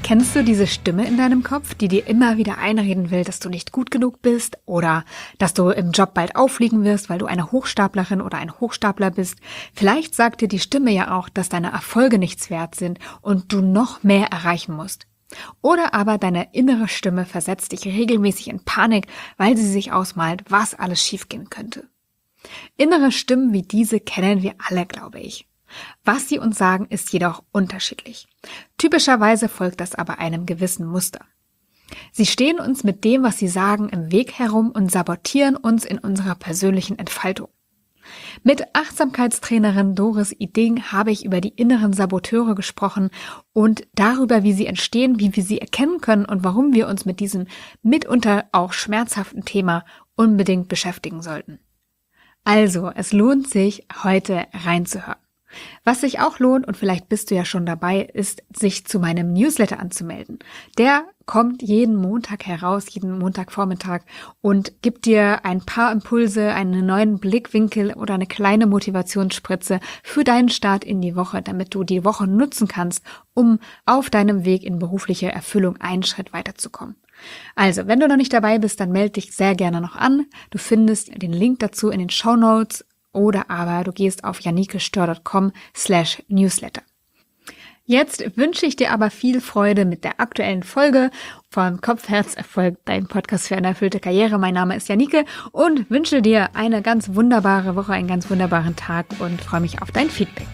Kennst du diese Stimme in deinem Kopf, die dir immer wieder einreden will, dass du nicht gut genug bist oder dass du im Job bald auffliegen wirst, weil du eine Hochstaplerin oder ein Hochstapler bist? Vielleicht sagt dir die Stimme ja auch, dass deine Erfolge nichts wert sind und du noch mehr erreichen musst. Oder aber deine innere Stimme versetzt dich regelmäßig in Panik, weil sie sich ausmalt, was alles schiefgehen könnte. Innere Stimmen wie diese kennen wir alle, glaube ich. Was sie uns sagen, ist jedoch unterschiedlich. Typischerweise folgt das aber einem gewissen Muster. Sie stehen uns mit dem, was sie sagen, im Weg herum und sabotieren uns in unserer persönlichen Entfaltung. Mit Achtsamkeitstrainerin Doris Iding habe ich über die inneren Saboteure gesprochen und darüber, wie sie entstehen, wie wir sie erkennen können und warum wir uns mit diesem mitunter auch schmerzhaften Thema unbedingt beschäftigen sollten. Also, es lohnt sich, heute reinzuhören. Was sich auch lohnt, und vielleicht bist du ja schon dabei, ist, sich zu meinem Newsletter anzumelden. Der kommt jeden Montag heraus, jeden Montagvormittag und gibt dir ein paar Impulse, einen neuen Blickwinkel oder eine kleine Motivationsspritze für deinen Start in die Woche, damit du die Woche nutzen kannst, um auf deinem Weg in berufliche Erfüllung einen Schritt weiterzukommen. Also, wenn du noch nicht dabei bist, dann melde dich sehr gerne noch an. Du findest den Link dazu in den Shownotes. Oder aber du gehst auf janikestör.com/newsletter. Jetzt wünsche ich dir aber viel Freude mit der aktuellen Folge von Kopf, Herz, Erfolg, dein Podcast für eine erfüllte Karriere. Mein Name ist Janike und wünsche dir eine ganz wunderbare Woche, einen ganz wunderbaren Tag und freue mich auf dein Feedback.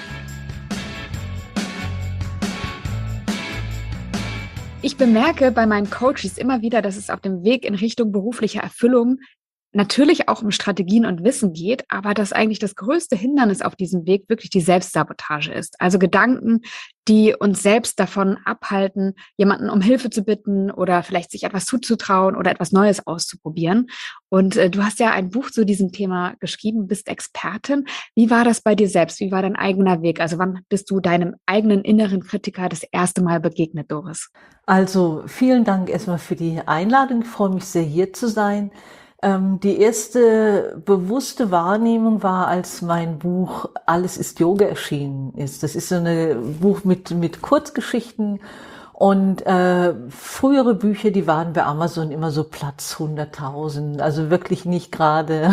Ich bemerke bei meinen Coaches immer wieder, dass es auf dem Weg in Richtung beruflicher Erfüllung natürlich auch um Strategien und Wissen geht, aber dass eigentlich das größte Hindernis auf diesem Weg wirklich die Selbstsabotage ist. Also Gedanken, die uns selbst davon abhalten, jemanden um Hilfe zu bitten oder vielleicht sich etwas zuzutrauen oder etwas Neues auszuprobieren. Und du hast ja ein Buch zu diesem Thema geschrieben, bist Expertin. Wie war das bei dir selbst? Wie war dein eigener Weg? Also wann bist du deinem eigenen inneren Kritiker das erste Mal begegnet, Doris? Also vielen Dank erstmal für die Einladung. Ich freue mich sehr, hier zu sein. Die erste bewusste Wahrnehmung war, als mein Buch Alles ist Yoga erschienen ist. Das ist so ein Buch mit Kurzgeschichten und frühere Bücher, die waren bei Amazon immer so Platz 100.000, also wirklich nicht gerade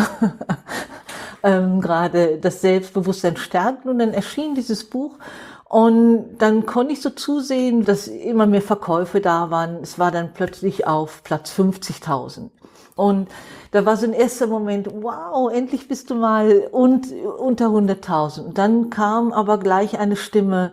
gerade das Selbstbewusstsein stärken. Und dann erschien dieses Buch. Und dann konnte ich so zusehen, dass immer mehr Verkäufe da waren. Es war dann plötzlich auf Platz 50.000. Und da war so ein erster Moment, wow, endlich bist du mal unter 100.000. Und dann kam aber gleich eine Stimme,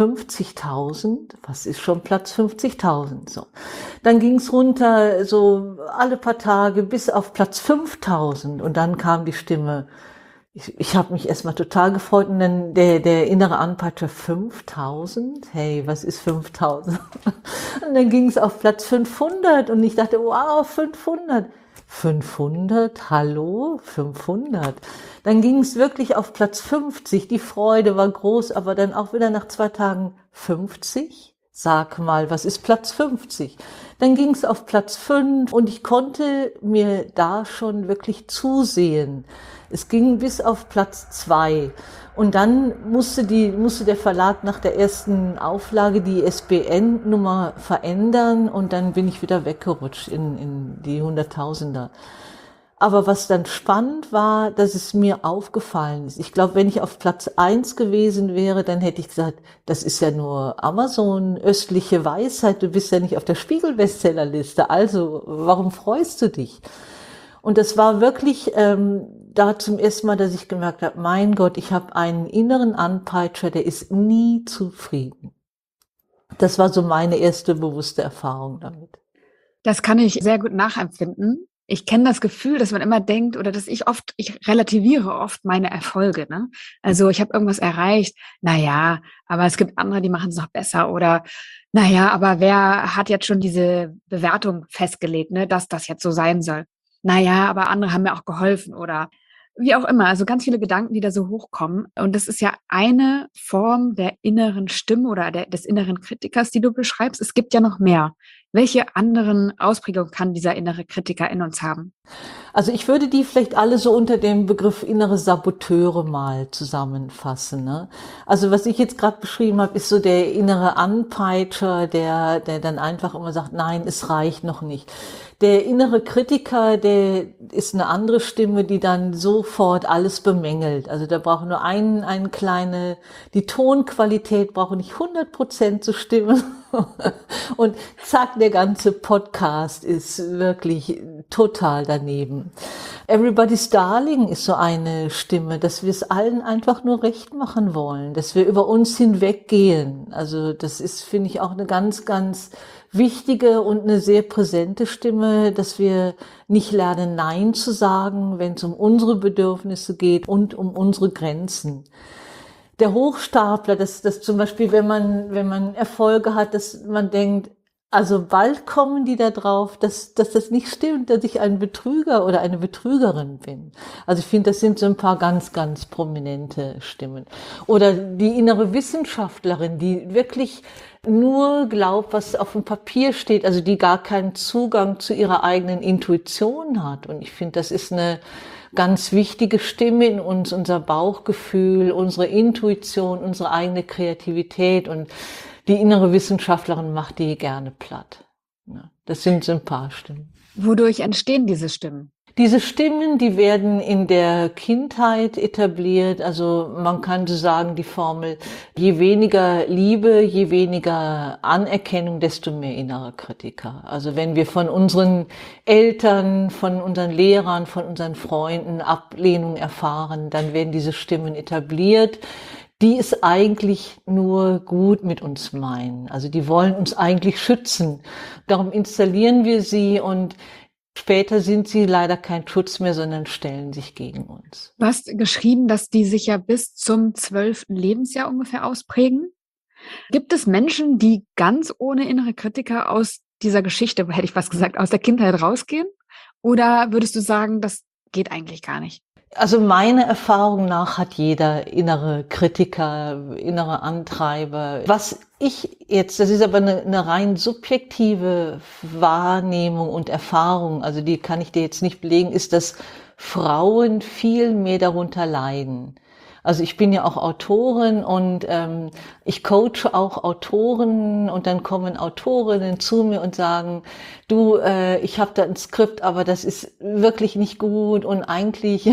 50.000, was ist schon Platz 50.000? So. Dann ging's runter, so alle paar Tage bis auf Platz 5.000. Und dann kam die Stimme, ich habe mich erstmal total gefreut und dann der innere Anpeitscher 5.000. Hey, was ist 5.000? Und dann ging es auf Platz 500 und ich dachte, wow, 500. 500, hallo, 500. Dann ging es wirklich auf Platz 50. Die Freude war groß, aber dann auch wieder nach 2 Tagen 50. Sag mal, was ist Platz 50? Dann ging es auf Platz 5 und ich konnte mir da schon wirklich zusehen. Es ging bis auf Platz 2. Und dann musste der Verlag nach der ersten Auflage die ISBN-Nummer verändern und dann bin ich wieder weggerutscht in die Hunderttausender. Aber was dann spannend war, dass es mir aufgefallen ist. Ich glaube, wenn ich auf Platz 1 gewesen wäre, dann hätte ich gesagt, das ist ja nur Amazon, östliche Weisheit, du bist ja nicht auf der Spiegel-Bestsellerliste, also warum freust du dich? Und das war wirklich da zum ersten Mal, dass ich gemerkt habe, mein Gott, ich habe einen inneren Anpeitscher, der ist nie zufrieden. Das war so meine erste bewusste Erfahrung damit. Das kann ich sehr gut nachempfinden. Ich kenne das Gefühl, dass man immer denkt oder dass ich relativiere oft meine Erfolge. Ne? Also ich habe irgendwas erreicht, naja, aber es gibt andere, die machen es noch besser oder naja, aber wer hat jetzt schon diese Bewertung festgelegt, ne, dass das jetzt so sein soll? Naja, aber andere haben mir auch geholfen oder Wie auch immer, also ganz viele Gedanken, die da so hochkommen. Und das ist ja eine Form der inneren Stimme oder des inneren Kritikers, die du beschreibst. Es gibt ja noch mehr. Welche anderen Ausprägungen kann dieser innere Kritiker in uns haben? Also ich würde die vielleicht alle so unter dem Begriff innere Saboteure mal zusammenfassen. Ne? Also was ich jetzt gerade beschrieben habe, ist so der innere Anpeitscher, der dann einfach immer sagt, nein, es reicht noch nicht. Der innere Kritiker, der ist eine andere Stimme, die dann sofort alles bemängelt. Also da braucht nur die Tonqualität braucht nicht 100% zu stimmen. Und zack, der ganze Podcast ist wirklich total daneben. Everybody's Darling ist so eine Stimme, dass wir es allen einfach nur recht machen wollen, dass wir über uns hinweggehen. Also das ist, finde ich, auch eine ganz, ganz wichtige und eine sehr präsente Stimme, dass wir nicht lernen, Nein zu sagen, wenn es um unsere Bedürfnisse geht und um unsere Grenzen. Der Hochstapler, dass zum Beispiel, wenn man Erfolge hat, dass man denkt, also bald kommen die da drauf, dass das nicht stimmt, dass ich ein Betrüger oder eine Betrügerin bin. Also ich finde, das sind so ein paar ganz, ganz prominente Stimmen. Oder die innere Wissenschaftlerin, die wirklich nur glaubt, was auf dem Papier steht, also die gar keinen Zugang zu ihrer eigenen Intuition hat. Und ich finde, das ist eine ganz wichtige Stimme in uns, unser Bauchgefühl, unsere Intuition, unsere eigene Kreativität, und die innere Wissenschaftlerin macht die gerne platt. Ja, das sind so ein paar Stimmen. Wodurch entstehen diese Stimmen? Diese Stimmen, die werden in der Kindheit etabliert. Also man kann so sagen, die Formel, je weniger Liebe, je weniger Anerkennung, desto mehr innerer Kritiker. Also wenn wir von unseren Eltern, von unseren Lehrern, von unseren Freunden Ablehnung erfahren, dann werden diese Stimmen etabliert, die es eigentlich nur gut mit uns meinen. Also die wollen uns eigentlich schützen. Darum installieren wir sie, und später sind sie leider kein Schutz mehr, sondern stellen sich gegen uns. Du hast geschrieben, dass die sich ja bis zum 12. Lebensjahr ungefähr ausprägen. Gibt es Menschen, die ganz ohne innere Kritiker aus dieser Geschichte, hätte ich fast gesagt, aus der Kindheit rausgehen? Oder würdest du sagen, das geht eigentlich gar nicht? Also meiner Erfahrung nach hat jeder innere Kritiker, innere Antreiber. Was ich jetzt, das ist aber eine rein subjektive Wahrnehmung und Erfahrung, also die kann ich dir jetzt nicht belegen, ist, dass Frauen viel mehr darunter leiden. Also ich bin ja auch Autorin, und ich coache auch Autoren, und dann kommen Autorinnen zu mir und sagen, du, ich habe da ein Skript, aber das ist wirklich nicht gut, und eigentlich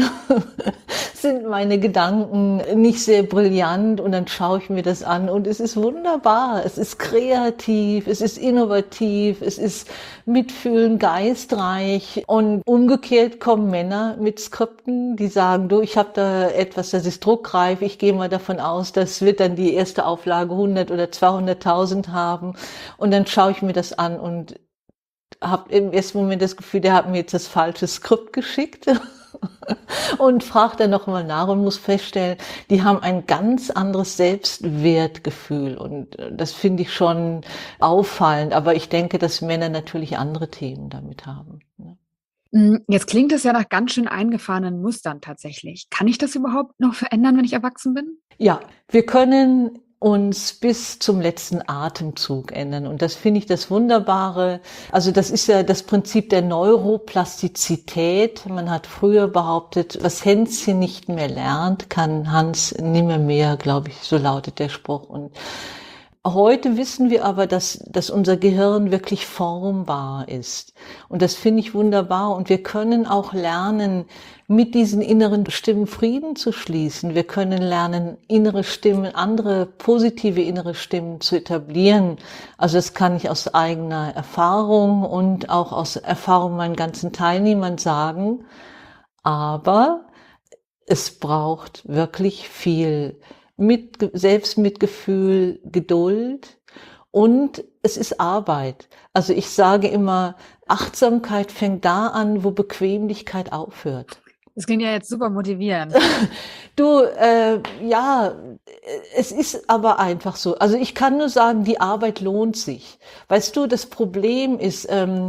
sind meine Gedanken nicht sehr brillant, und dann schaue ich mir das an und es ist wunderbar, es ist kreativ, es ist innovativ, es ist mitfühlend, geistreich, und umgekehrt kommen Männer mit Skripten, die sagen, du, ich habe da etwas, das ist druckreif, ich gehe mal davon aus, das wird dann die erste Auflage 100 oder 200.000 haben, und dann schaue ich mir das an und habe im ersten Moment das Gefühl, der hat mir jetzt das falsche Skript geschickt. Und fragt dann nochmal nach und muss feststellen, die haben ein ganz anderes Selbstwertgefühl, und das finde ich schon auffallend, aber ich denke, dass Männer natürlich andere Themen damit haben. Jetzt klingt es ja nach ganz schön eingefahrenen Mustern tatsächlich. Kann ich das überhaupt noch verändern, wenn ich erwachsen bin? Ja, wir können uns bis zum letzten Atemzug ändern. Und das finde ich das Wunderbare. Also das ist ja das Prinzip der Neuroplastizität. Man hat früher behauptet, was Hänschen nicht mehr lernt, kann Hans nimmer mehr, glaube ich, so lautet der Spruch. Und heute wissen wir aber, dass unser Gehirn wirklich formbar ist. Und das finde ich wunderbar. Und wir können auch lernen, mit diesen inneren Stimmen Frieden zu schließen. Wir können lernen, innere Stimmen, andere positive innere Stimmen zu etablieren. Also das kann ich aus eigener Erfahrung und auch aus Erfahrung meinen ganzen Teilnehmern sagen. Aber es braucht wirklich viel Selbstmitgefühl, Geduld, und es ist Arbeit. Also ich sage immer, Achtsamkeit fängt da an, wo Bequemlichkeit aufhört. Das klingt ja jetzt super motivierend. Du, ja, es ist aber einfach so. Also ich kann nur sagen, die Arbeit lohnt sich. Weißt du, das Problem ist,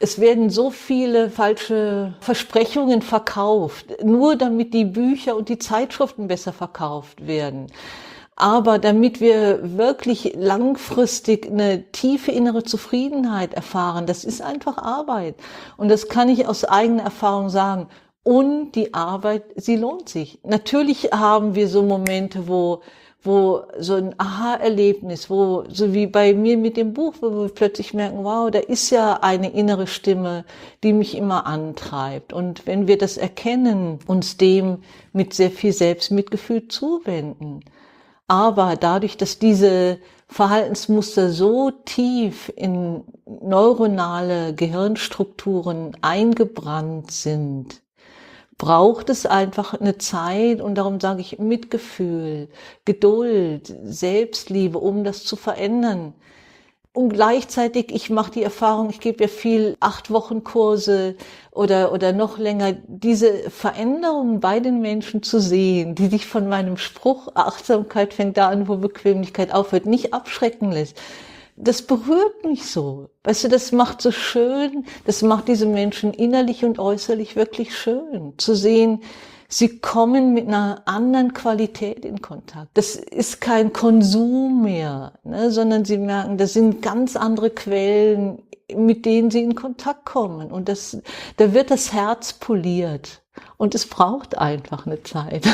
Es werden so viele falsche Versprechungen verkauft, nur damit die Bücher und die Zeitschriften besser verkauft werden. Aber damit wir wirklich langfristig eine tiefe innere Zufriedenheit erfahren, das ist einfach Arbeit. Und das kann ich aus eigener Erfahrung sagen. Und die Arbeit, sie lohnt sich. Natürlich haben wir so Momente, wo so ein Aha-Erlebnis, wo, so wie bei mir mit dem Buch, wo wir plötzlich merken, wow, da ist ja eine innere Stimme, die mich immer antreibt. Und wenn wir das erkennen, uns dem mit sehr viel Selbstmitgefühl zuwenden. Aber dadurch, dass diese Verhaltensmuster so tief in neuronale Gehirnstrukturen eingebrannt sind, braucht es einfach eine Zeit, und darum sage ich Mitgefühl, Geduld, Selbstliebe, um das zu verändern. Und gleichzeitig, ich mache die Erfahrung, ich gebe ja viel 8-Wochen-Kurse oder noch länger, diese Veränderungen bei den Menschen zu sehen, die sich von meinem Spruch, Achtsamkeit fängt da an, wo Bequemlichkeit aufhört, nicht abschrecken lässt. Das berührt mich so. Weißt du, das macht so schön, das macht diese Menschen innerlich und äußerlich wirklich schön. Zu sehen, sie kommen mit einer anderen Qualität in Kontakt. Das ist kein Konsum mehr, ne, sondern sie merken, das sind ganz andere Quellen, mit denen sie in Kontakt kommen. Und da wird das Herz poliert. Und es braucht einfach eine Zeit.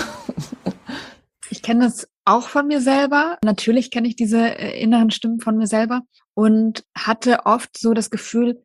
Ich kenne das auch von mir selber. Natürlich kenne ich diese inneren Stimmen von mir selber und hatte oft so das Gefühl,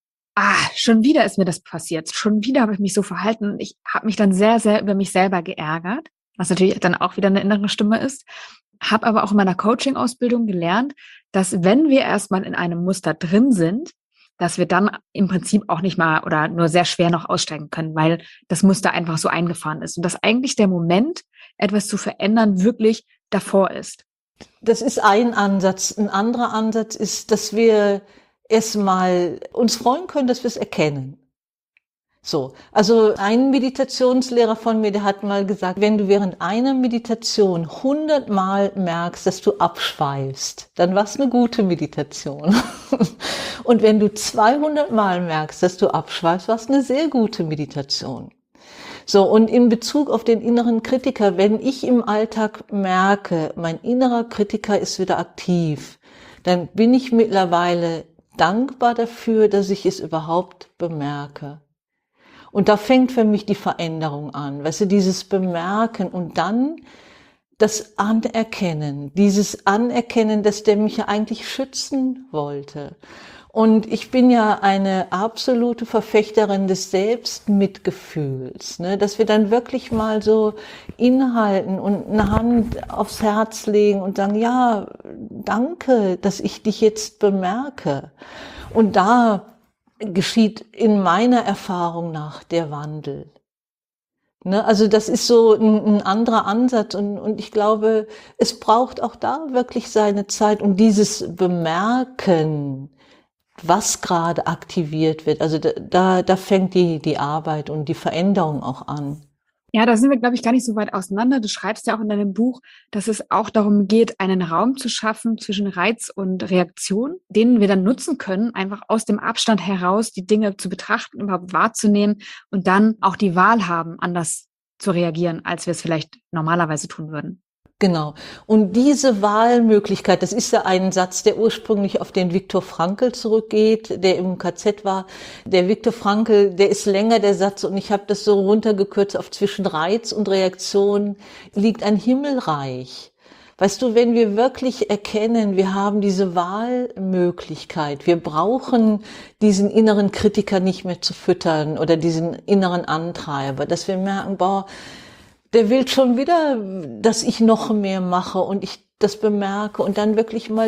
schon wieder ist mir das passiert. Schon wieder habe ich mich so verhalten. Ich habe mich dann sehr, sehr über mich selber geärgert, was natürlich dann auch wieder eine innere Stimme ist. Habe aber auch in meiner Coaching-Ausbildung gelernt, dass wenn wir erstmal in einem Muster drin sind, dass wir dann im Prinzip auch nicht mal oder nur sehr schwer noch aussteigen können, weil das Muster einfach so eingefahren ist. Und dass eigentlich der Moment, etwas zu verändern, wirklich davor ist. Das ist ein Ansatz. Ein anderer Ansatz ist, dass wir erstmal uns freuen können, dass wir es erkennen. So, also ein Meditationslehrer von mir, der hat mal gesagt, wenn du während einer Meditation 100 Mal merkst, dass du abschweifst, dann war es eine gute Meditation. Und wenn du 200 Mal merkst, dass du abschweifst, war es eine sehr gute Meditation. So, und in Bezug auf den inneren Kritiker, wenn ich im Alltag merke, mein innerer Kritiker ist wieder aktiv, dann bin ich mittlerweile dankbar dafür, dass ich es überhaupt bemerke. Und da fängt für mich die Veränderung an, weißt du, dieses Bemerken und dann das Anerkennen, dieses Anerkennen, dass der mich ja eigentlich schützen wollte. Und ich bin ja eine absolute Verfechterin des Selbstmitgefühls, ne, dass wir dann wirklich mal so innehalten und eine Hand aufs Herz legen und sagen, ja, danke, dass ich dich jetzt bemerke. Und da geschieht in meiner Erfahrung nach der Wandel. Ne, also das ist so ein anderer Ansatz und ich glaube, es braucht auch da wirklich seine Zeit und dieses Bemerken, was gerade aktiviert wird. Also da fängt die Arbeit und die Veränderung auch an. Ja, da sind wir, glaube ich, gar nicht so weit auseinander. Du schreibst ja auch in deinem Buch, dass es auch darum geht, einen Raum zu schaffen zwischen Reiz und Reaktion, den wir dann nutzen können, einfach aus dem Abstand heraus die Dinge zu betrachten, überhaupt wahrzunehmen und dann auch die Wahl haben, anders zu reagieren, als wir es vielleicht normalerweise tun würden. Genau. Und diese Wahlmöglichkeit, das ist ja ein Satz, der ursprünglich auf den Viktor Frankl zurückgeht, der im KZ war. Der Viktor Frankl, der ist länger, der Satz, und ich habe das so runtergekürzt auf zwischen Reiz und Reaktion liegt ein Himmelreich. Weißt du, wenn wir wirklich erkennen, wir haben diese Wahlmöglichkeit, wir brauchen diesen inneren Kritiker nicht mehr zu füttern oder diesen inneren Antreiber, dass wir merken, boah, der will schon wieder, dass ich noch mehr mache und ich das bemerke und dann wirklich mal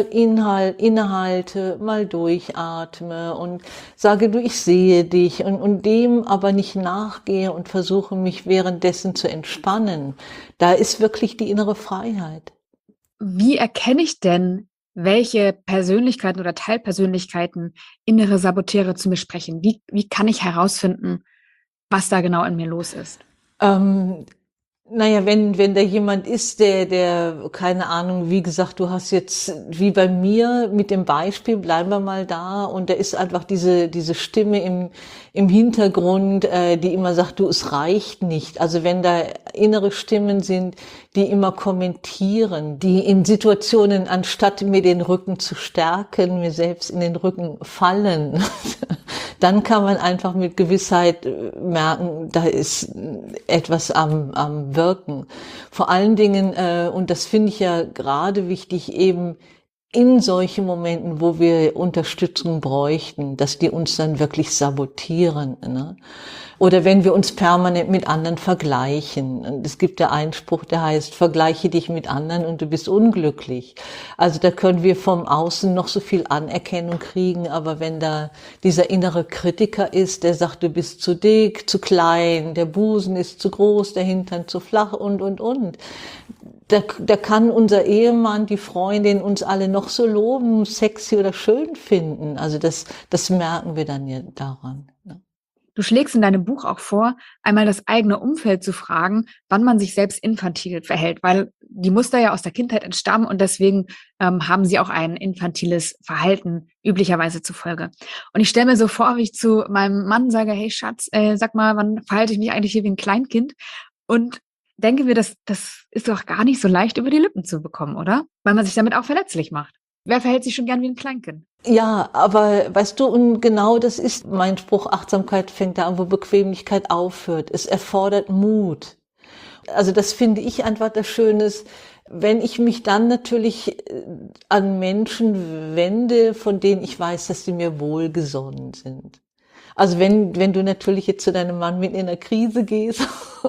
innehalte, mal durchatme und sage, du, ich sehe dich und dem aber nicht nachgehe und versuche mich währenddessen zu entspannen. Da ist wirklich die innere Freiheit. Wie erkenne ich denn, welche Persönlichkeiten oder Teilpersönlichkeiten innere Saboteure zu mir sprechen? Wie kann ich herausfinden, was da genau in mir los ist? Naja, wenn da jemand ist, der, keine Ahnung, wie gesagt, du hast jetzt, wie bei mir mit dem Beispiel, bleiben wir mal da, und da ist einfach diese Stimme im Hintergrund, die immer sagt, du, es reicht nicht. Also wenn da innere Stimmen sind, die immer kommentieren, die in Situationen, anstatt mir den Rücken zu stärken, mir selbst in den Rücken fallen, dann kann man einfach mit Gewissheit merken, da ist etwas am Wirken. Vor allen Dingen, und das finde ich ja gerade wichtig, eben in solchen Momenten, wo wir Unterstützung bräuchten, dass die uns dann wirklich sabotieren, ne? Oder wenn wir uns permanent mit anderen vergleichen. Und es gibt ja einen Spruch, der heißt, vergleiche dich mit anderen und du bist unglücklich. Also da können wir vom Außen noch so viel Anerkennung kriegen, aber wenn da dieser innere Kritiker ist, der sagt, du bist zu dick, zu klein, der Busen ist zu groß, der Hintern zu flach und. Da kann unser Ehemann, die Freundin uns alle noch so loben, sexy oder schön finden. Also das merken wir dann ja daran, ne? Du schlägst in deinem Buch auch vor, einmal das eigene Umfeld zu fragen, wann man sich selbst infantil verhält, weil die Muster ja aus der Kindheit entstammen und deswegen haben sie auch ein infantiles Verhalten üblicherweise zufolge. Und ich stelle mir so vor, wie ich zu meinem Mann sage, hey Schatz, sag mal, wann verhalte ich mich eigentlich hier wie ein Kleinkind? Und denke mir, das ist doch gar nicht so leicht über die Lippen zu bekommen, oder? Weil man sich damit auch verletzlich macht. Wer verhält sich schon gern wie ein Kleinkind? Ja, aber weißt du, und genau das ist mein Spruch, Achtsamkeit fängt da an, wo Bequemlichkeit aufhört. Es erfordert Mut. Also das finde ich einfach das Schöne, wenn ich mich dann natürlich an Menschen wende, von denen ich weiß, dass sie mir wohlgesonnen sind. Also wenn du natürlich jetzt zu deinem Mann mit in einer Krise gehst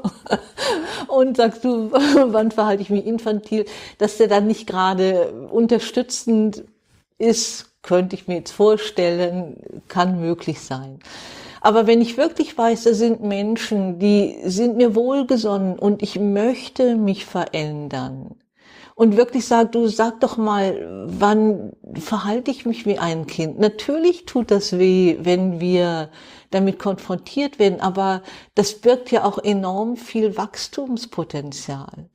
und sagst du, wann verhalte ich mich infantil, dass der dann nicht gerade unterstützend ist, könnte ich mir jetzt vorstellen, kann möglich sein. Aber wenn ich wirklich weiß, da sind Menschen, die sind mir wohlgesonnen und ich möchte mich verändern und wirklich sage, du sag doch mal, wann verhalte ich mich wie ein Kind? Natürlich tut das weh, wenn wir damit konfrontiert werden, aber das birgt ja auch enorm viel Wachstumspotenzial.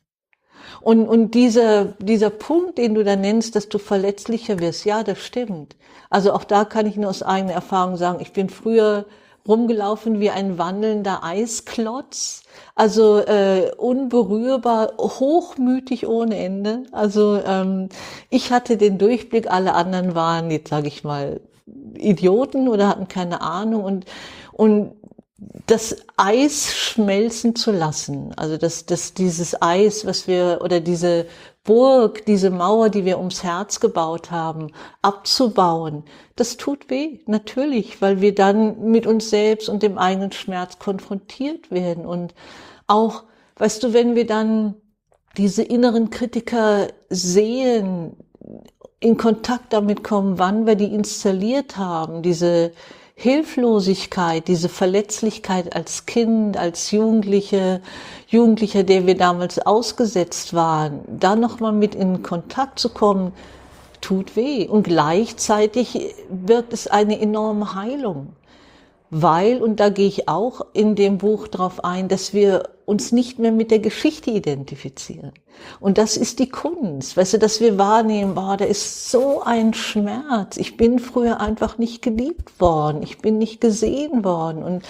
Und dieser Punkt, den du da nennst, dass du verletzlicher wirst, ja, das stimmt. Also auch da kann ich nur aus eigener Erfahrung sagen, ich bin früher rumgelaufen wie ein wandelnder Eisklotz, also unberührbar, hochmütig ohne Ende. Also ich hatte den Durchblick, alle anderen waren, jetzt sage ich mal, Idioten oder hatten keine Ahnung und das Eis schmelzen zu lassen, also dieses Eis, was wir, oder diese Burg, diese Mauer, die wir ums Herz gebaut haben, abzubauen, das tut weh, natürlich, weil wir dann mit uns selbst und dem eigenen Schmerz konfrontiert werden. Und auch, weißt du, wenn wir dann diese inneren Kritiker sehen, in Kontakt damit kommen, wann wir die installiert haben, diese Hilflosigkeit, diese Verletzlichkeit als Kind, als Jugendlicher, der wir damals ausgesetzt waren, da nochmal mit in Kontakt zu kommen, tut weh. Und gleichzeitig birgt es eine enorme Heilung. Weil, und da gehe ich auch in dem Buch drauf ein, dass wir uns nicht mehr mit der Geschichte identifizieren. Und das ist die Kunst, weißt du, dass wir wahrnehmen, boah, da ist so ein Schmerz. Ich bin früher einfach nicht geliebt worden. Ich bin nicht gesehen worden.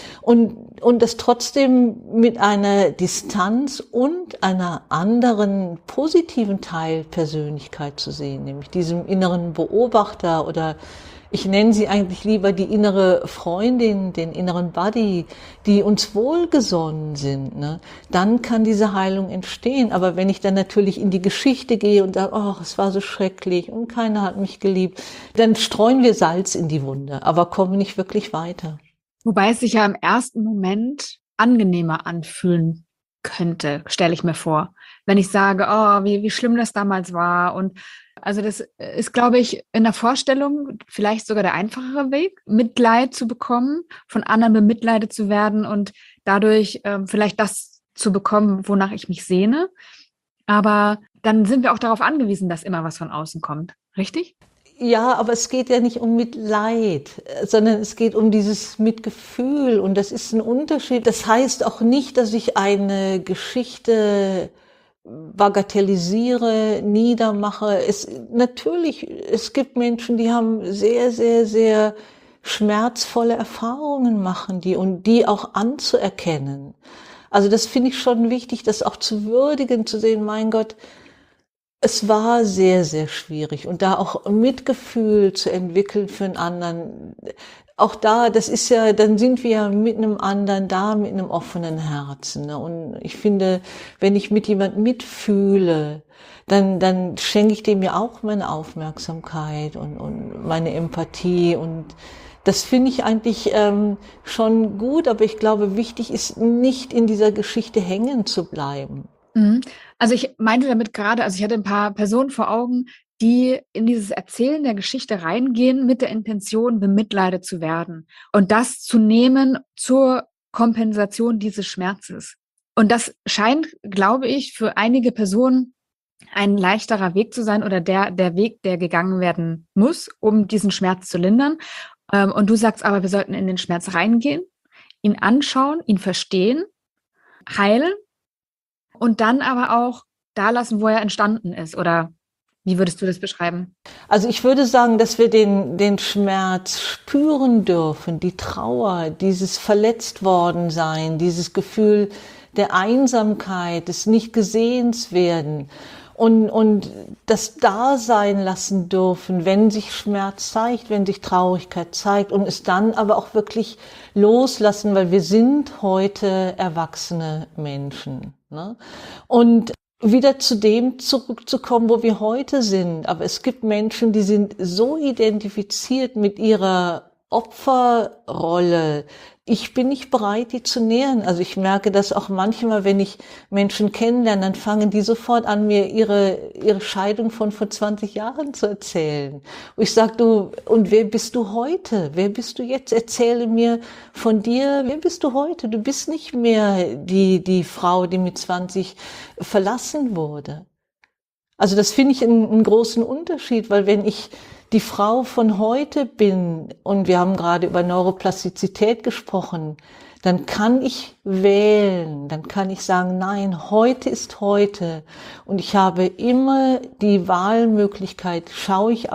Und das trotzdem mit einer Distanz und einer anderen positiven Teilpersönlichkeit zu sehen, nämlich diesem inneren Beobachter, oder ich nenne sie eigentlich lieber die innere Freundin, den inneren Buddy, die uns wohlgesonnen sind, ne? Dann kann diese Heilung entstehen. Aber wenn ich dann natürlich in die Geschichte gehe und sage, oh, es war so schrecklich und keiner hat mich geliebt, dann streuen wir Salz in die Wunde, aber kommen nicht wirklich weiter. Wobei es sich ja im ersten Moment angenehmer anfühlen könnte, stelle ich mir vor. Wenn ich sage, oh, wie schlimm das damals war. Und also das ist, glaube ich, in der Vorstellung vielleicht sogar der einfachere Weg, Mitleid zu bekommen, von anderen bemitleidet zu werden und dadurch vielleicht das zu bekommen, wonach ich mich sehne. Aber dann sind wir auch darauf angewiesen, dass immer was von außen kommt. Richtig? Ja, aber es geht ja nicht um Mitleid, sondern es geht um dieses Mitgefühl und das ist ein Unterschied. Das heißt auch nicht, dass ich eine Geschichte bagatellisiere, niedermache. Natürlich, es gibt Menschen, die haben sehr, sehr, sehr schmerzvolle Erfahrungen machen die und die auch anzuerkennen. Also das finde ich schon wichtig, das auch zu würdigen, zu sehen, mein Gott, es war sehr, sehr schwierig und da auch Mitgefühl zu entwickeln für einen anderen. Auch da, das ist ja, dann sind wir ja mit einem anderen da, mit einem offenen Herzen. Ne? Und ich finde, wenn ich mit jemand mitfühle, dann schenke ich dem ja auch meine Aufmerksamkeit und meine Empathie und das finde ich eigentlich schon gut, aber ich glaube, wichtig ist, nicht in dieser Geschichte hängen zu bleiben. Mhm. Also ich meinte damit gerade, also ich hatte ein paar Personen vor Augen, die in dieses Erzählen der Geschichte reingehen mit der Intention, bemitleidet zu werden und das zu nehmen zur Kompensation dieses Schmerzes. Und das scheint, glaube ich, für einige Personen ein leichterer Weg zu sein oder der Weg, der gegangen werden muss, um diesen Schmerz zu lindern. Und du sagst aber, wir sollten in den Schmerz reingehen, ihn anschauen, ihn verstehen, heilen und dann aber auch da lassen, wo er entstanden ist. Oder wie würdest du das beschreiben? Also ich würde sagen, dass wir den Schmerz spüren dürfen, die Trauer, dieses verletzt worden sein, dieses Gefühl der Einsamkeit, des nicht gesehens werden und das da sein lassen dürfen, wenn sich Schmerz zeigt, wenn sich Traurigkeit zeigt und es dann aber auch wirklich loslassen, weil wir sind heute erwachsene Menschen, ne? Und wieder zu dem zurückzukommen, wo wir heute sind. Aber es gibt Menschen, die sind so identifiziert mit ihrer Opferrolle. Ich bin nicht bereit, die zu nähern. Also ich merke das auch manchmal, wenn ich Menschen kennenlerne, dann fangen die sofort an, mir ihre Scheidung von vor 20 Jahren zu erzählen. Und ich sage, du, und wer bist du heute? Wer bist du jetzt? Erzähle mir von dir, wer bist du heute? Du bist nicht mehr die Frau, die mit 20 verlassen wurde. Also das finde ich einen großen Unterschied, weil wenn ich die Frau von heute bin, und wir haben gerade über Neuroplastizität gesprochen, dann kann ich wählen, dann kann ich sagen, nein, heute ist heute. Und ich habe immer die Wahlmöglichkeit, schaue ich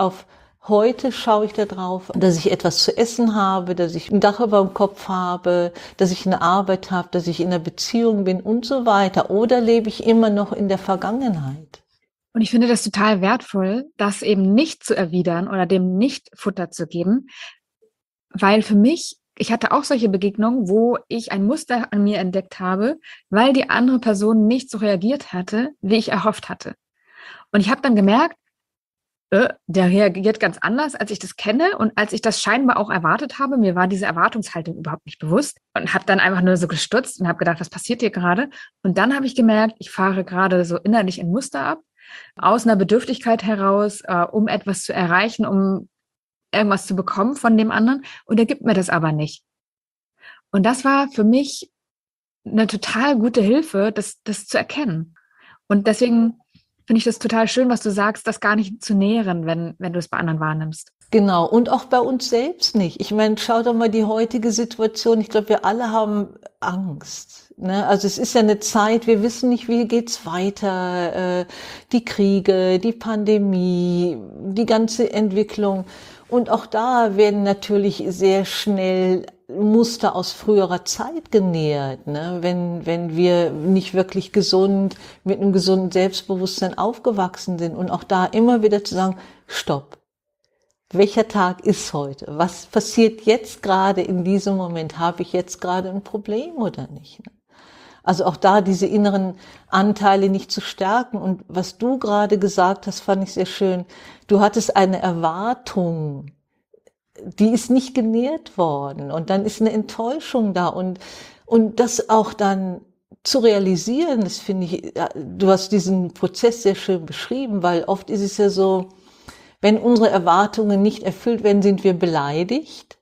da drauf, dass ich etwas zu essen habe, dass ich ein Dach über dem Kopf habe, dass ich eine Arbeit habe, dass ich in einer Beziehung bin und so weiter. Oder lebe ich immer noch in der Vergangenheit? Und ich finde das total wertvoll, das eben nicht zu erwidern oder dem nicht Futter zu geben, weil für mich, ich hatte auch solche Begegnungen, wo ich ein Muster an mir entdeckt habe, weil die andere Person nicht so reagiert hatte, wie ich erhofft hatte. Und ich habe dann gemerkt, der reagiert ganz anders, als ich das kenne und als ich das scheinbar auch erwartet habe. Mir war diese Erwartungshaltung überhaupt nicht bewusst und habe dann einfach nur so gestutzt und habe gedacht, was passiert hier gerade? Und dann habe ich gemerkt, ich fahre gerade so innerlich ein Muster ab, aus einer Bedürftigkeit heraus, um etwas zu erreichen, um irgendwas zu bekommen von dem anderen. Und er gibt mir das aber nicht. Und das war für mich eine total gute Hilfe, das zu erkennen. Und deswegen finde ich das total schön, was du sagst, das gar nicht zu nähren, wenn du es bei anderen wahrnimmst. Genau, und auch bei uns selbst nicht. Ich meine, schau doch mal die heutige Situation. Ich glaube, wir alle haben Angst. Ne? Also es ist ja eine Zeit, wir wissen nicht, wie geht's weiter. Die Kriege, die Pandemie, die ganze Entwicklung. Und auch da werden natürlich sehr schnell Muster aus früherer Zeit genährt, ne? Wenn wir nicht wirklich gesund, mit einem gesunden Selbstbewusstsein aufgewachsen sind. Und auch da immer wieder zu sagen, stopp. Welcher Tag ist heute? Was passiert jetzt gerade in diesem Moment? Habe ich jetzt gerade ein Problem oder nicht? Also auch da diese inneren Anteile nicht zu stärken. Und was du gerade gesagt hast, fand ich sehr schön. Du hattest eine Erwartung, die ist nicht genährt worden. Und dann ist eine Enttäuschung da. Und das auch dann zu realisieren, das finde ich, du hast diesen Prozess sehr schön beschrieben, weil oft ist es ja so, wenn unsere Erwartungen nicht erfüllt werden, sind wir beleidigt.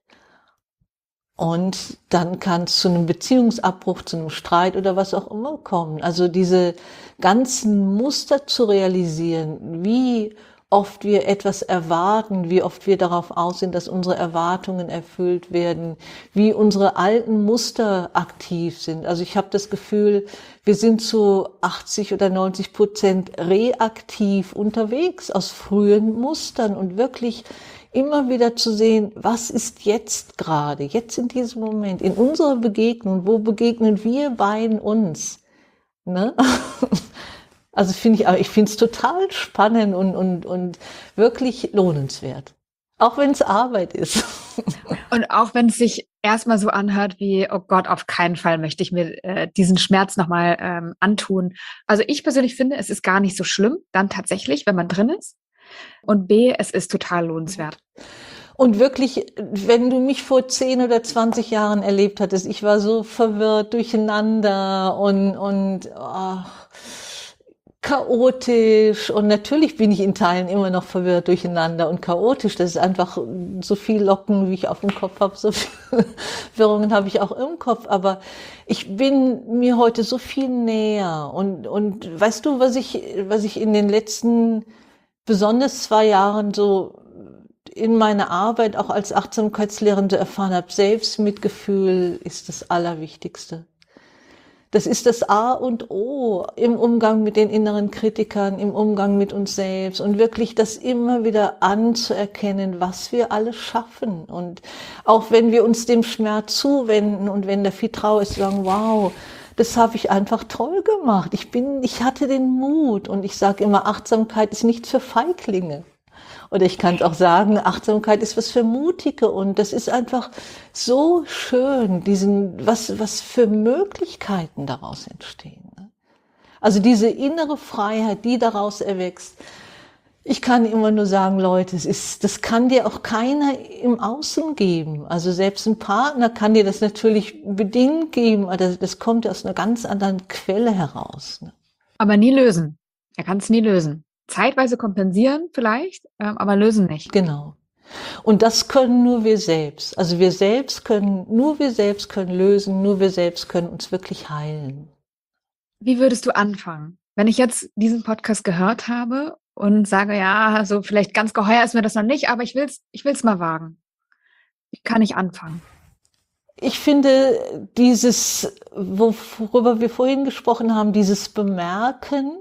Und dann kann es zu einem Beziehungsabbruch, zu einem Streit oder was auch immer kommen. Also diese ganzen Muster zu realisieren, wie oft wir etwas erwarten, wie oft wir darauf aus sind, dass unsere Erwartungen erfüllt werden, wie unsere alten Muster aktiv sind. Also ich habe das Gefühl, wir sind zu 80 oder 90% reaktiv unterwegs aus frühen Mustern und wirklich immer wieder zu sehen, was ist jetzt gerade, jetzt in diesem Moment, in unserer Begegnung, wo begegnen wir beiden uns? Ne? Also ich finde es total spannend und wirklich lohnenswert. Auch wenn es Arbeit ist. Und auch wenn es sich erstmal so anhört wie, oh Gott, auf keinen Fall möchte ich mir diesen Schmerz nochmal antun. Also ich persönlich finde, es ist gar nicht so schlimm, dann tatsächlich, wenn man drin ist. Und B, es ist total lohnenswert. Und wirklich, wenn du mich vor 10 oder 20 Jahren erlebt hattest, ich war so verwirrt, durcheinander und chaotisch. Und natürlich bin ich in Teilen immer noch verwirrt, durcheinander und chaotisch. Das ist einfach so viel Locken, wie ich auf dem Kopf habe, so viele Wirrungen habe ich auch im Kopf. Aber ich bin mir heute so viel näher. Und weißt du, was ich in den letzten besonders 2 Jahren so in meiner Arbeit auch als Achtsamkeitslehrerin erfahren habe, Selbstmitgefühl ist das Allerwichtigste. Das ist das A und O im Umgang mit den inneren Kritikern, im Umgang mit uns selbst und wirklich das immer wieder anzuerkennen, was wir alles schaffen. Und auch wenn wir uns dem Schmerz zuwenden und wenn da viel Trauer ist, sagen, wow, das habe ich einfach toll gemacht. Ich hatte den Mut und ich sage immer, Achtsamkeit ist nichts für Feiglinge. Oder ich kann auch sagen, Achtsamkeit ist was für Mutige und das ist einfach so schön, was für Möglichkeiten daraus entstehen. Also diese innere Freiheit, die daraus erwächst. Ich kann immer nur sagen, Leute, das kann dir auch keiner im Außen geben. Also selbst ein Partner kann dir das natürlich bedingt geben, aber das kommt aus einer ganz anderen Quelle heraus. Aber nie lösen. Er kann es nie lösen. Zeitweise kompensieren vielleicht, aber lösen nicht. Genau. Und das können nur wir selbst. Also nur wir selbst können lösen, nur wir selbst können uns wirklich heilen. Wie würdest du anfangen? Wenn ich jetzt diesen Podcast gehört habe und sage, ja, so vielleicht ganz geheuer ist mir das noch nicht, aber ich will's mal wagen. Wie kann ich anfangen? Ich finde worüber wir vorhin gesprochen haben, dieses Bemerken,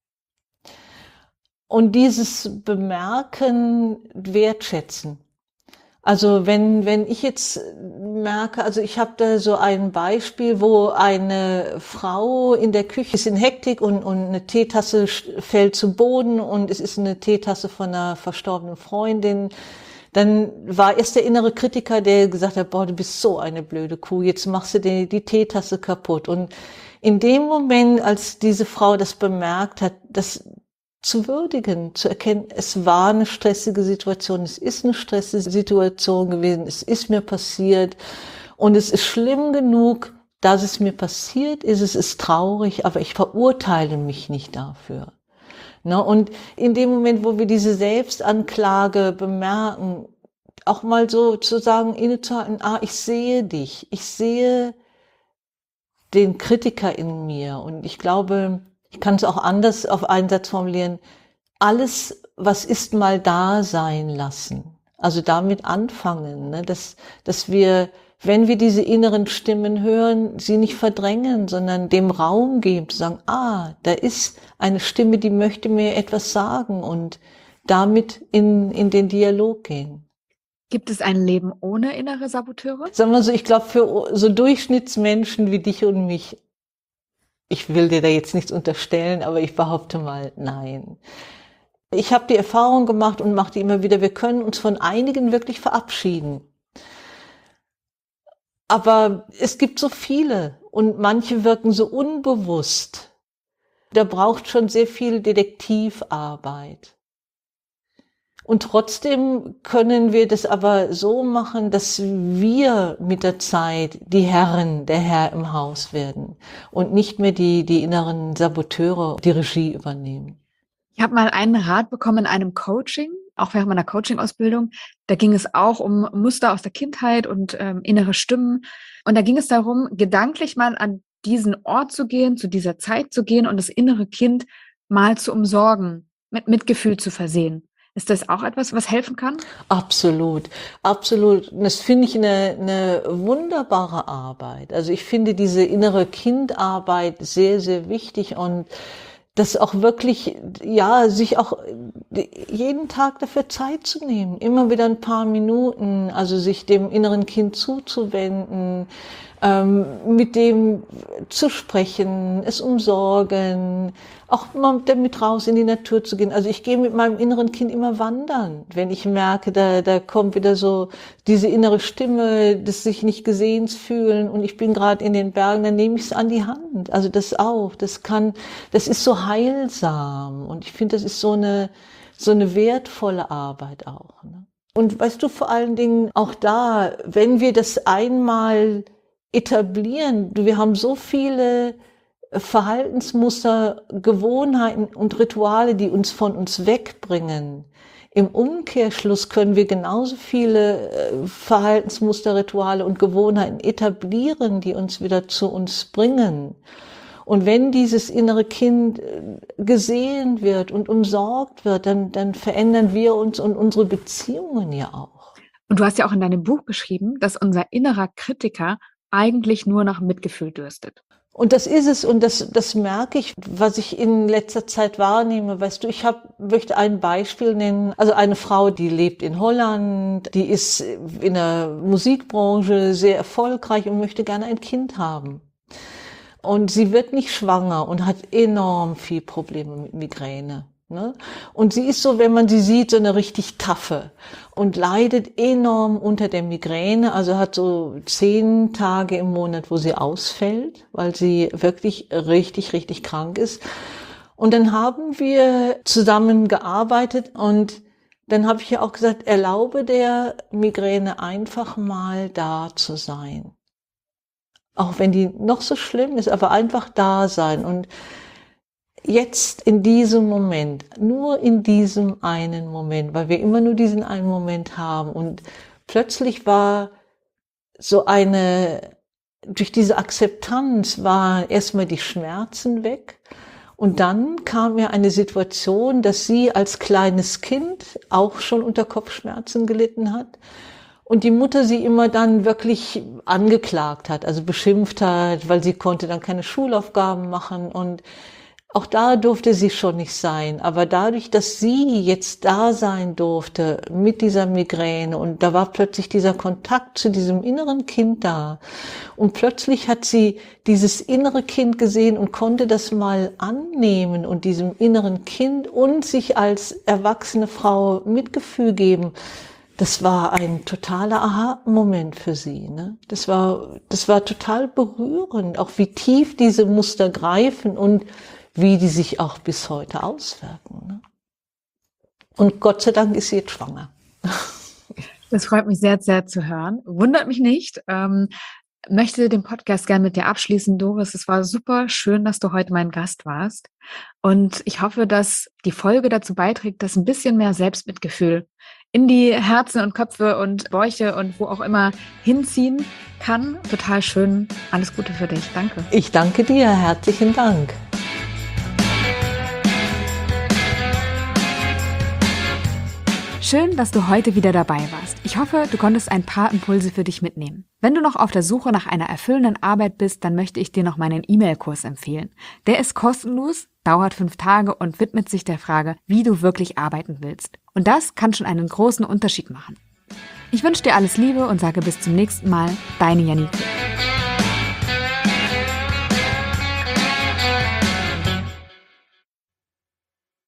und dieses Bemerken wertschätzen. Also wenn ich jetzt merke, also ich habe da so ein Beispiel, wo eine Frau in der Küche ist in Hektik und eine Teetasse fällt zu Boden und es ist eine Teetasse von einer verstorbenen Freundin. Dann war erst der innere Kritiker, der gesagt hat, boah, du bist so eine blöde Kuh, jetzt machst du die Teetasse kaputt. Und in dem Moment, als diese Frau das bemerkt hat, das zu würdigen, zu erkennen, es war eine stressige Situation, es ist eine stressige Situation gewesen, es ist mir passiert und es ist schlimm genug, dass es mir passiert ist, es ist traurig, aber ich verurteile mich nicht dafür. Und in dem Moment, wo wir diese Selbstanklage bemerken, auch mal so zu sagen, innezuhalten, ich sehe dich, ich sehe den Kritiker in mir und ich glaube, ich kann es auch anders auf einen Satz formulieren. Alles, was ist, mal da sein lassen. Also damit anfangen, ne? Dass wir, wenn wir diese inneren Stimmen hören, sie nicht verdrängen, sondern dem Raum geben, zu sagen, da ist eine Stimme, die möchte mir etwas sagen und damit in den Dialog gehen. Gibt es ein Leben ohne innere Saboteure? Sagen wir so, ich glaube, für so Durchschnittsmenschen wie dich und mich, ich will dir da jetzt nichts unterstellen, aber ich behaupte mal, nein. Ich habe die Erfahrung gemacht und mache die immer wieder, wir können uns von einigen wirklich verabschieden. Aber es gibt so viele und manche wirken so unbewusst. Da braucht schon sehr viel Detektivarbeit. Und trotzdem können wir das aber so machen, dass wir mit der Zeit der Herr im Haus werden und nicht mehr die inneren Saboteure die Regie übernehmen. Ich habe mal einen Rat bekommen in einem Coaching, auch während meiner Coaching-Ausbildung. Da ging es auch um Muster aus der Kindheit und innere Stimmen. Und da ging es darum, gedanklich mal an diesen Ort zu gehen, zu dieser Zeit zu gehen und das innere Kind mal zu umsorgen, mit Mitgefühl zu versehen. Ist das auch etwas, was helfen kann? Absolut, absolut. Und das finde ich eine wunderbare Arbeit. Also ich finde diese innere Kindarbeit sehr, sehr wichtig und das auch wirklich, ja, sich auch jeden Tag dafür Zeit zu nehmen, immer wieder ein paar Minuten, also sich dem inneren Kind zuzuwenden, mit dem zu sprechen, es umsorgen, auch mal damit raus in die Natur zu gehen. Also ich gehe mit meinem inneren Kind immer wandern, wenn ich merke, da kommt wieder so diese innere Stimme, das sich nicht gesehen fühlen und ich bin gerade in den Bergen, dann nehme ich es an die Hand. Also das auch, das ist so heilsam und ich finde, das ist so eine wertvolle Arbeit auch. Ne? Und weißt du, vor allen Dingen auch da, wenn wir das einmal etablieren, wir haben so viele Verhaltensmuster, Gewohnheiten und Rituale, die uns von uns wegbringen. Im Umkehrschluss können wir genauso viele Verhaltensmuster, Rituale und Gewohnheiten etablieren, die uns wieder zu uns bringen. Und wenn dieses innere Kind gesehen wird und umsorgt wird, dann verändern wir uns und unsere Beziehungen ja auch. Und du hast ja auch in deinem Buch geschrieben, dass unser innerer Kritiker eigentlich nur nach Mitgefühl dürstet. Und das ist es und das merke ich, was ich in letzter Zeit wahrnehme. Weißt du, möchte ein Beispiel nennen. Also eine Frau, die lebt in Holland, die ist in der Musikbranche sehr erfolgreich und möchte gerne ein Kind haben. Und sie wird nicht schwanger und hat enorm viel Probleme mit Migräne. Ne? Und sie ist so, wenn man sie sieht, so eine richtig taffe und leidet enorm unter der Migräne, also hat so 10 Tage im Monat, wo sie ausfällt, weil sie wirklich richtig, richtig krank ist. Und dann haben wir zusammen gearbeitet und dann habe ich ja auch gesagt, erlaube der Migräne einfach mal da zu sein. Auch wenn die noch so schlimm ist, aber einfach da sein und jetzt in diesem Moment, nur in diesem einen Moment, weil wir immer nur diesen einen Moment haben und plötzlich war durch diese Akzeptanz waren erstmal die Schmerzen weg und dann kam mir eine Situation, dass sie als kleines Kind auch schon unter Kopfschmerzen gelitten hat und die Mutter sie immer dann wirklich angeklagt hat, also beschimpft hat, weil sie konnte dann keine Schulaufgaben machen und auch da durfte sie schon nicht sein, aber dadurch, dass sie jetzt da sein durfte mit dieser Migräne und da war plötzlich dieser Kontakt zu diesem inneren Kind da und plötzlich hat sie dieses innere Kind gesehen und konnte das mal annehmen und diesem inneren Kind und sich als erwachsene Frau Mitgefühl geben. Das war ein totaler Aha-Moment für sie. Ne? Das war total berührend, auch wie tief diese Muster greifen und wie die sich auch bis heute auswirken. Ne? Und Gott sei Dank ist sie jetzt schwanger. Das freut mich sehr, sehr zu hören. Wundert mich nicht. Möchte den Podcast gerne mit dir abschließen, Doris. Es war super schön, dass du heute mein Gast warst. Und ich hoffe, dass die Folge dazu beiträgt, dass ein bisschen mehr Selbstmitgefühl in die Herzen und Köpfe und Bäuche und wo auch immer hinziehen kann. Total schön. Alles Gute für dich. Danke. Ich danke dir. Herzlichen Dank. Schön, dass du heute wieder dabei warst. Ich hoffe, du konntest ein paar Impulse für dich mitnehmen. Wenn du noch auf der Suche nach einer erfüllenden Arbeit bist, dann möchte ich dir noch meinen E-Mail-Kurs empfehlen. Der ist kostenlos, dauert 5 Tage und widmet sich der Frage, wie du wirklich arbeiten willst. Und das kann schon einen großen Unterschied machen. Ich wünsche dir alles Liebe und sage bis zum nächsten Mal, deine Janike.